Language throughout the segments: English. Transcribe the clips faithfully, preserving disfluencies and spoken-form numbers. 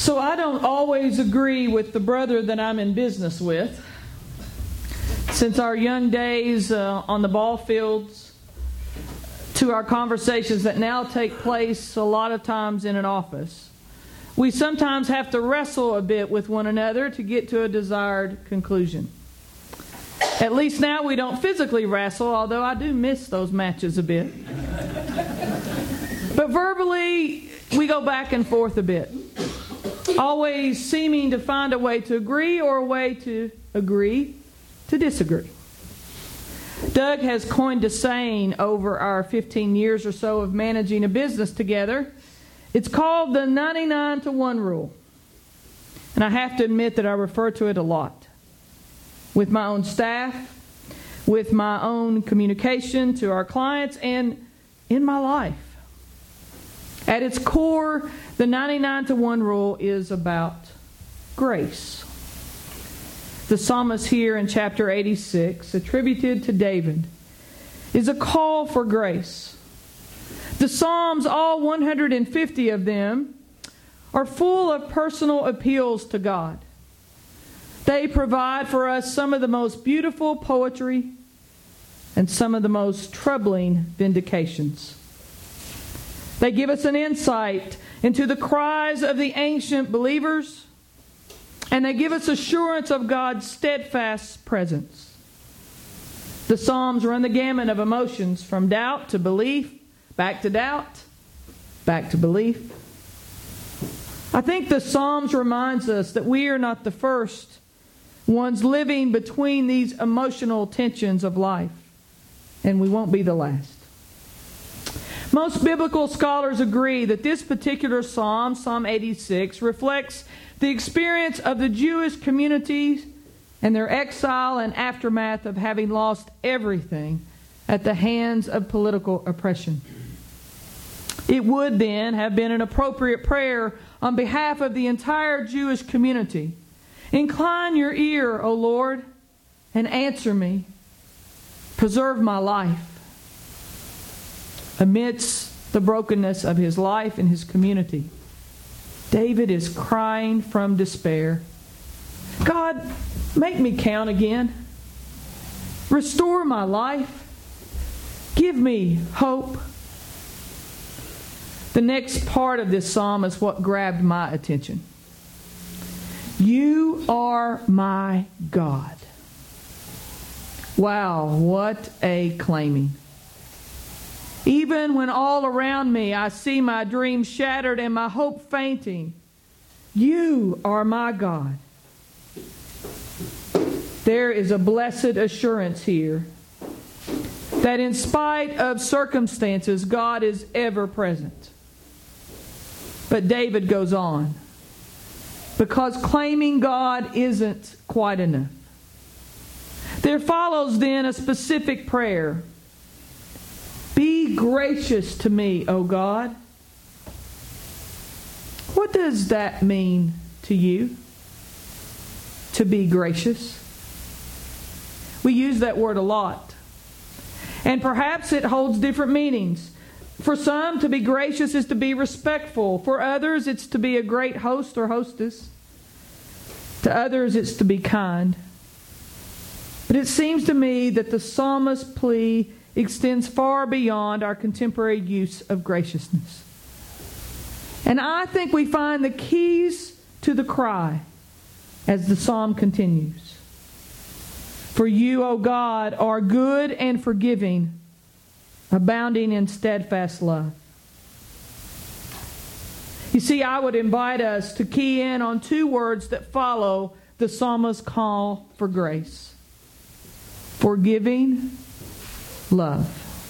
So I don't always agree with the brother that I'm in business with. Since our young days uh, on the ball fields to our conversations that now take place a lot of times in an office, we sometimes have to wrestle a bit with one another to get to a desired conclusion. At least now we don't physically wrestle, although I do miss those matches a bit. But verbally, we go back and forth a bit, always seeming to find a way to agree or a way to agree to disagree. Doug has coined a saying over our fifteen years or so of managing a business together. It's called the ninety-nine to one rule. And I have to admit that I refer to it a lot. With my own staff, with my own communication to our clients, and in my life. At its core, the ninety-nine to one rule is about grace. The psalmist here in chapter eighty-six, attributed to David, is a call for grace. The Psalms, all one hundred fifty of them, are full of personal appeals to God. They provide for us some of the most beautiful poetry and some of the most troubling vindications. They give us an insight into the cries of the ancient believers, and they give us assurance of God's steadfast presence. The Psalms run the gamut of emotions, from doubt to belief, back to doubt, back to belief. I think the Psalms reminds us that we are not the first ones living between these emotional tensions of life, and we won't be the last. Most biblical scholars agree that this particular psalm, Psalm eighty-six, reflects the experience of the Jewish communities and their exile and aftermath of having lost everything at the hands of political oppression. It would then have been an appropriate prayer on behalf of the entire Jewish community. Incline your ear, O Lord, and answer me. Preserve my life. Amidst the brokenness of his life and his community, David is crying from despair. God, make me count again. Restore my life. Give me hope. The next part of this psalm is what grabbed my attention. You are my God. Wow, what a claiming. Even when all around me I see my dreams shattered and my hope fainting, you are my God. There is a blessed assurance here that in spite of circumstances, God is ever present. But David goes on, because claiming God isn't quite enough. There follows then a specific prayer. Be gracious to me, O God. What does that mean to you? To be gracious? We use that word a lot. And perhaps it holds different meanings. For some, to be gracious is to be respectful. For others, it's to be a great host or hostess. To others, it's to be kind. But it seems to me that the psalmist's plea extends far beyond our contemporary use of graciousness. And I think we find the keys to the cry as the psalm continues. For you, O God, are good and forgiving, abounding in steadfast love. You see, I would invite us to key in on two words that follow the psalmist's call for grace. Forgiving love.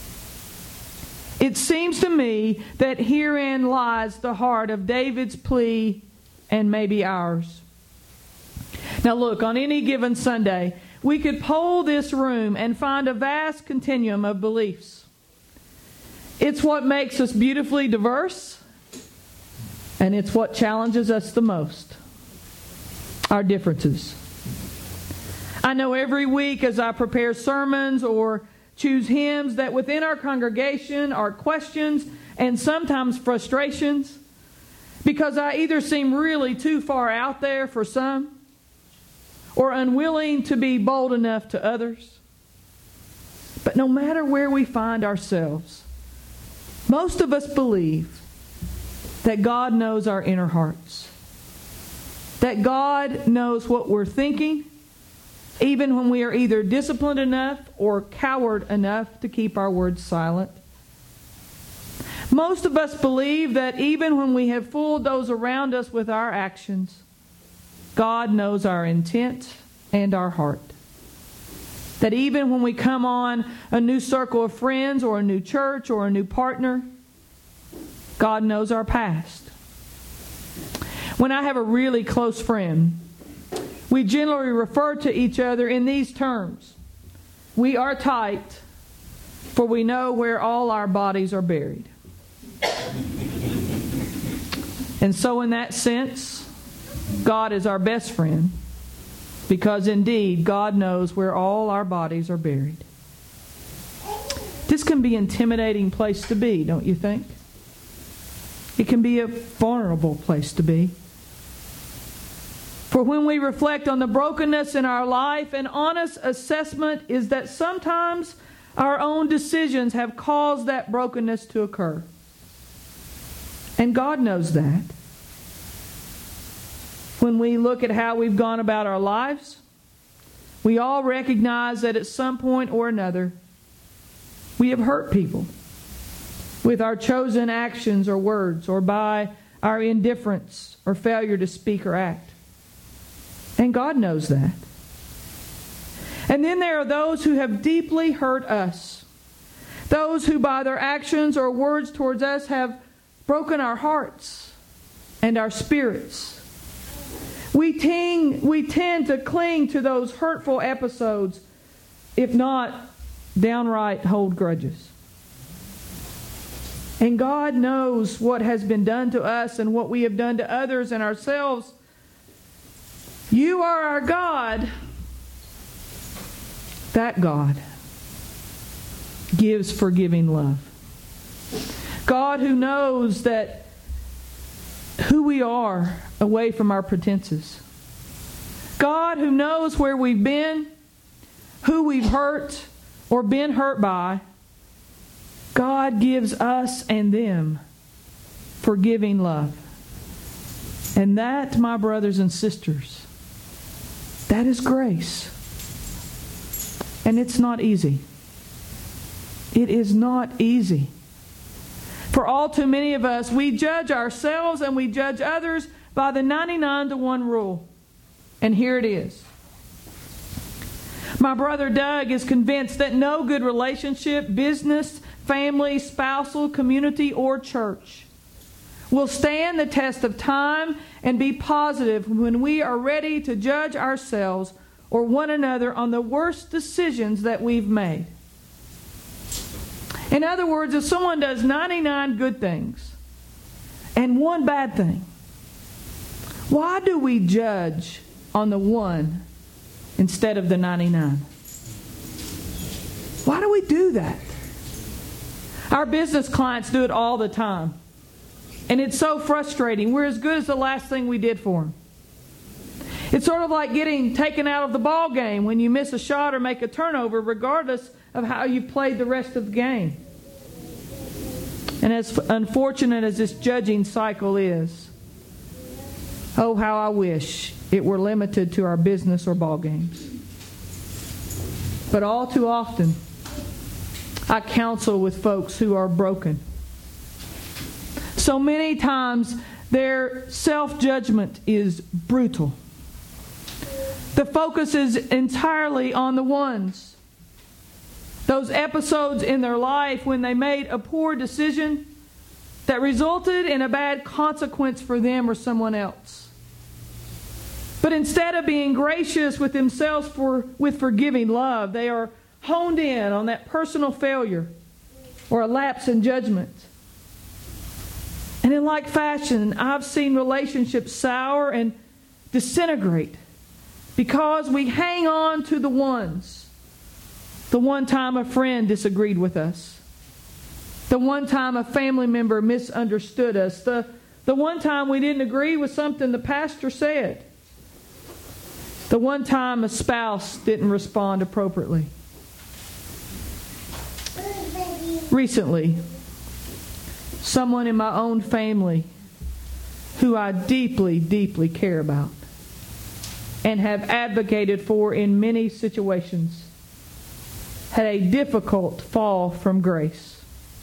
It seems to me that herein lies the heart of David's plea and maybe ours. Now look, on any given Sunday, we could poll this room and find a vast continuum of beliefs. It's what makes us beautifully diverse, and it's what challenges us the most. Our differences. I know every week as I prepare sermons or choose hymns that within our congregation are questions and sometimes frustrations because I either seem really too far out there for some, or unwilling to be bold enough to others. But no matter where we find ourselves, most of us believe that God knows our inner hearts. That God knows what we're thinking, even when we are either disciplined enough or coward enough to keep our words silent. Most of us believe that even when we have fooled those around us with our actions, God knows our intent and our heart. That even when we come on a new circle of friends or a new church or a new partner, God knows our past. When I have a really close friend, we generally refer to each other in these terms. We are tight, for we know where all our bodies are buried. And so in that sense, God is our best friend, because indeed God knows where all our bodies are buried. This can be an intimidating place to be, don't you think? It can be a vulnerable place to be. For when we reflect on the brokenness in our life, an honest assessment is that sometimes our own decisions have caused that brokenness to occur. And God knows that. When we look at how we've gone about our lives, we all recognize that at some point or another, we have hurt people with our chosen actions or words, or by our indifference or failure to speak or act. And God knows that. And then there are those who have deeply hurt us. Those who by their actions or words towards us have broken our hearts and our spirits. We tend, we tend to cling to those hurtful episodes, if not downright hold grudges. And God knows what has been done to us and what we have done to others and ourselves. You are our God. That God gives forgiving love. God who knows that who we are away from our pretenses. God who knows where we've been, who we've hurt or been hurt by. God gives us and them forgiving love. And that, my brothers and sisters, that is grace. And it's not easy. It is not easy. For all too many of us, we judge ourselves and we judge others by the ninety-nine to one rule. And here it is. My brother Doug is convinced that no good relationship, business, family, spousal, community, or church will stand the test of time and be positive when we are ready to judge ourselves or one another on the worst decisions that we've made. In other words, if someone does ninety-nine good things and one bad thing, why do we judge on the one instead of the ninety-nine? Why do we do that? Our business clients do it all the time. And it's so frustrating. We're as good as the last thing we did for them. It's sort of like getting taken out of the ball game when you miss a shot or make a turnover, regardless of how you played the rest of the game. And as unfortunate as this judging cycle is, oh, how I wish it were limited to our business or ball games. But all too often, I counsel with folks who are broken. So many times, their self-judgment is brutal. The focus is entirely on the ones. Those episodes in their life when they made a poor decision that resulted in a bad consequence for them or someone else. But instead of being gracious with themselves for, with forgiving love, they are honed in on that personal failure or a lapse in judgment. And in like fashion, I've seen relationships sour and disintegrate because we hang on to the ones. The one time a friend disagreed with us. The one time a family member misunderstood us. The, The one time we didn't agree with something the pastor said. The one time a spouse didn't respond appropriately. Recently, someone in my own family who I deeply, deeply care about and have advocated for in many situations had a difficult fall from grace.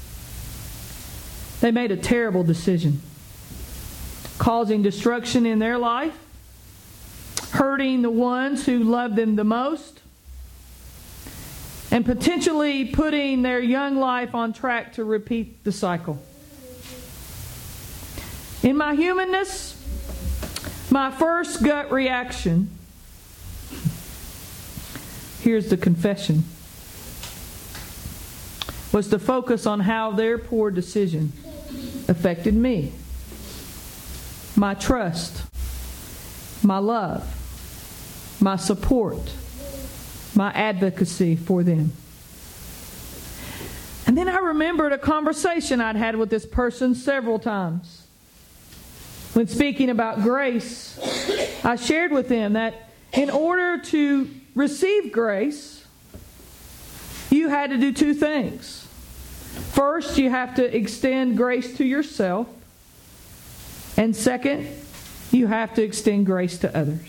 They made a terrible decision, causing destruction in their life, hurting the ones who love them the most, and potentially putting their young life on track to repeat the cycle. In my humanness, my first gut reaction, here's the confession, was to focus on how their poor decision affected me, my trust, my love, my support, my advocacy for them. And then I remembered a conversation I'd had with this person several times. When speaking about grace, I shared with them that in order to receive grace, you had to do two things. First, you have to extend grace to yourself. And second, you have to extend grace to others.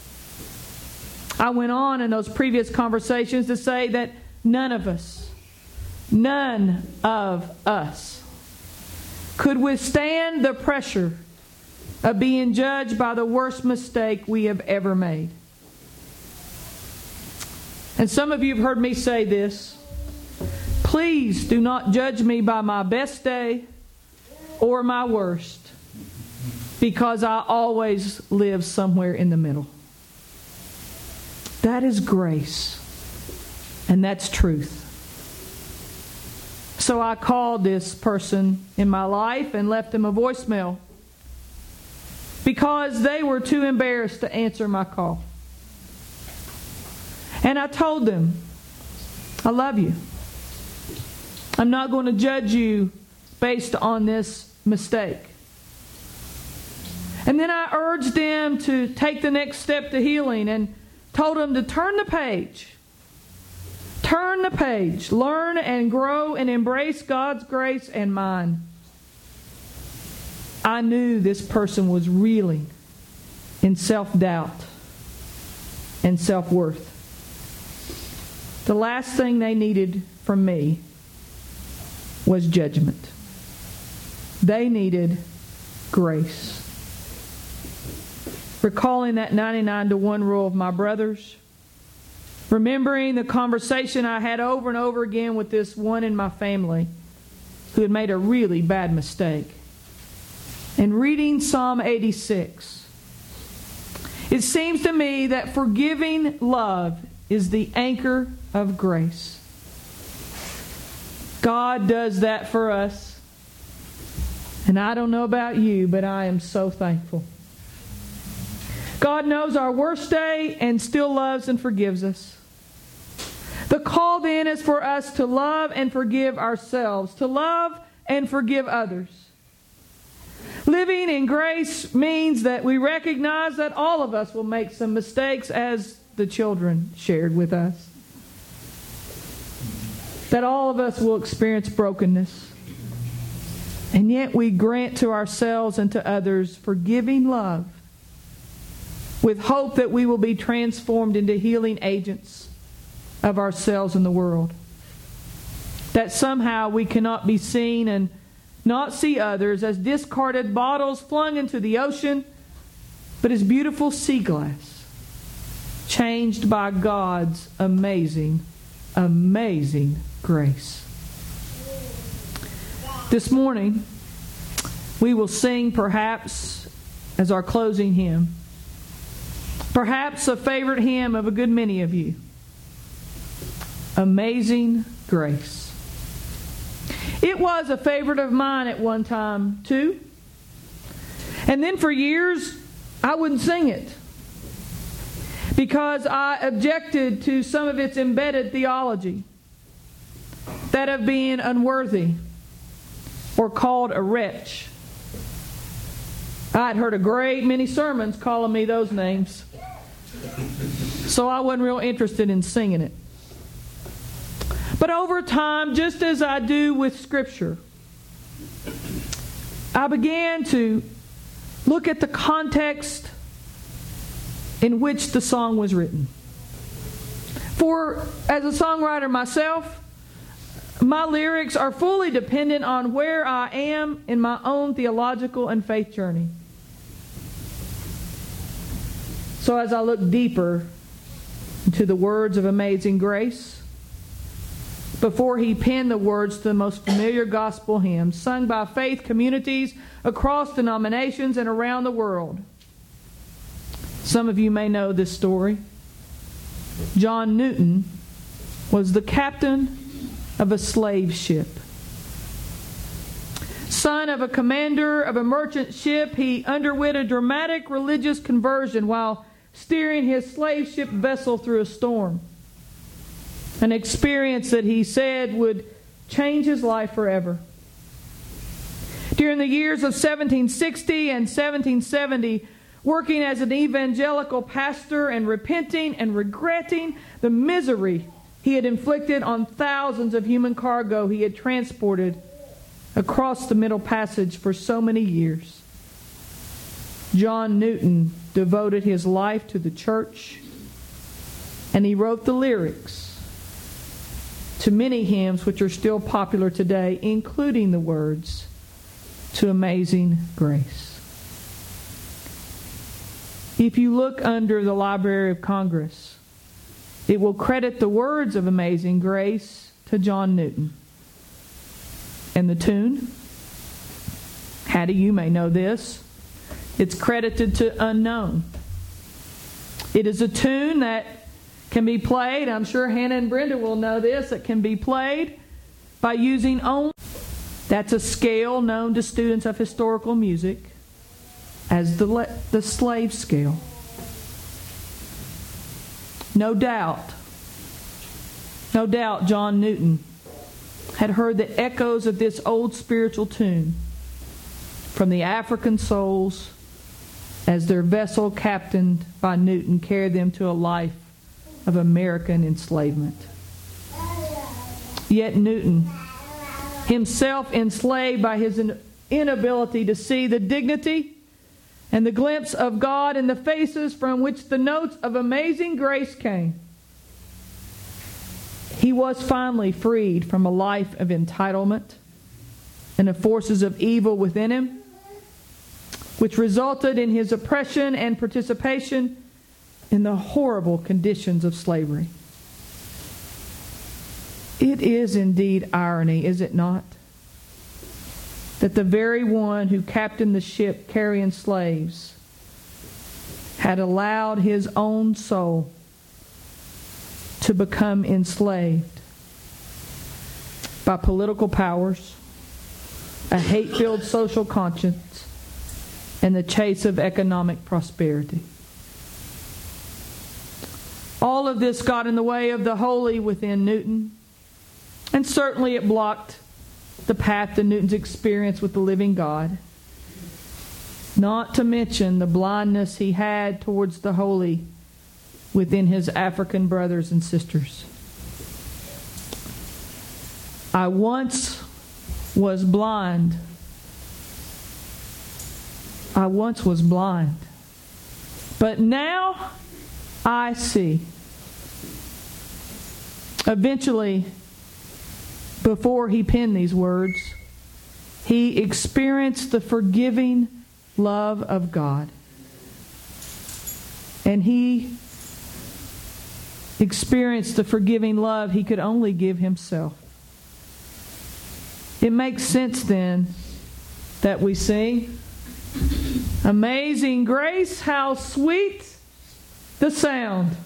I went on in those previous conversations to say that none of us, none of us could withstand the pressure of being judged by the worst mistake we have ever made. And some of you have heard me say this. Please do not judge me by my best day or my worst, because I always live somewhere in the middle. That is grace. And that's truth. So I called this person in my life and left him a voicemail because they were too embarrassed to answer my call. And I told them, I love you. I'm not going to judge you based on this mistake. And then I urged them to take the next step to healing and told them to turn the page. Turn the page. Learn and grow and embrace God's grace and mine. I knew this person was reeling in self-doubt and self-worth. The last thing they needed from me was judgment. They needed grace. Recalling that ninety-nine to one rule of my brothers, remembering the conversation I had over and over again with this one in my family who had made a really bad mistake, and reading Psalm eighty-six, it seems to me that forgiving love is the anchor of grace. God does that for us. And I don't know about you, but I am so thankful. God knows our worst day and still loves and forgives us. The call then is for us to love and forgive ourselves, to love and forgive others. Living in grace means that we recognize that all of us will make some mistakes, as the children shared with us. That all of us will experience brokenness. And yet we grant to ourselves and to others forgiving love, with hope that we will be transformed into healing agents of ourselves and the world. That somehow we cannot be seen and not see others as discarded bottles flung into the ocean, but as beautiful sea glass, changed by God's amazing, amazing grace. This morning, we will sing perhaps as our closing hymn, perhaps a favorite hymn of a good many of you, Amazing Grace. It was a favorite of mine at one time, too. And then for years, I wouldn't sing it because I objected to some of its embedded theology, that of being unworthy or called a wretch. I'd heard a great many sermons calling me those names. So I wasn't real interested in singing it. But over time, just as I do with Scripture, I began to look at the context in which the song was written. For as a songwriter myself, my lyrics are fully dependent on where I am in my own theological and faith journey. So as I look deeper into the words of Amazing Grace, before he penned the words to the most familiar gospel hymns sung by faith communities across denominations and around the world. Some of you may know this story. John Newton was the captain of a slave ship. Son of a commander of a merchant ship, he underwent a dramatic religious conversion while steering his slave ship vessel through a storm. An experience that he said would change his life forever. During the years of seventeen sixty and seventeen seventy, working as an evangelical pastor and repenting and regretting the misery he had inflicted on thousands of human cargo he had transported across the Middle Passage for so many years, John Newton devoted his life to the church, and he wrote the lyrics to many hymns which are still popular today, including the words to Amazing Grace. If you look under the Library of Congress, it will credit the words of Amazing Grace to John Newton. And the tune, Hattie, you may know this, it's credited to Unknown. It is a tune that can be played, I'm sure Hannah and Brenda will know this, it can be played by using only, that's a scale known to students of historical music as the, le- the slave scale. No doubt, no doubt John Newton had heard the echoes of this old spiritual tune from the African souls as their vessel captained by Newton carried them to a life of American enslavement. Yet Newton, himself enslaved by his inability to see the dignity and the glimpse of God in the faces from which the notes of Amazing Grace came, he was finally freed from a life of entitlement and the forces of evil within him, which resulted in his oppression and participation in the horrible conditions of slavery. It is indeed irony, is it not, that the very one who captained the ship carrying slaves had allowed his own soul to become enslaved by political powers, a hate-filled social conscience, and the chase of economic prosperity. All of this got in the way of the holy within Newton, and certainly it blocked the path to Newton's experience with the living God. Not to mention the blindness he had towards the holy within his African brothers and sisters. I once was blind. I once was blind. But now I see. Eventually, before he penned these words, he experienced the forgiving love of God. And he experienced the forgiving love he could only give himself. It makes sense then that we sing, Amazing Grace, how sweet the sound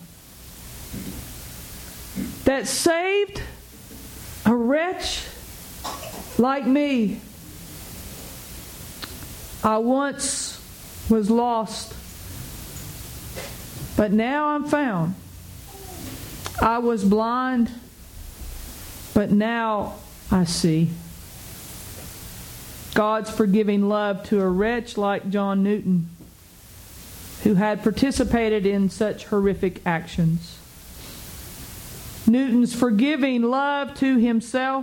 that saved a wretch like me. I once was lost, but now I'm found. I was blind, but now I see. God's forgiving love to a wretch like John Newton, who had participated in such horrific actions. Newton's forgiving love to himself.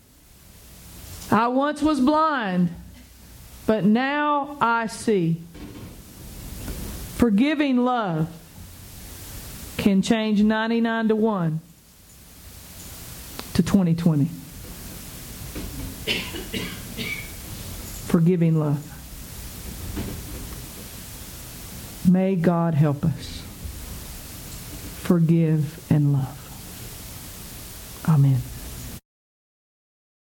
I once was blind, but now I see. Forgiving love can change ninety-nine to one to twenty twenty. Forgiving love. May God help us forgive and love. Amen.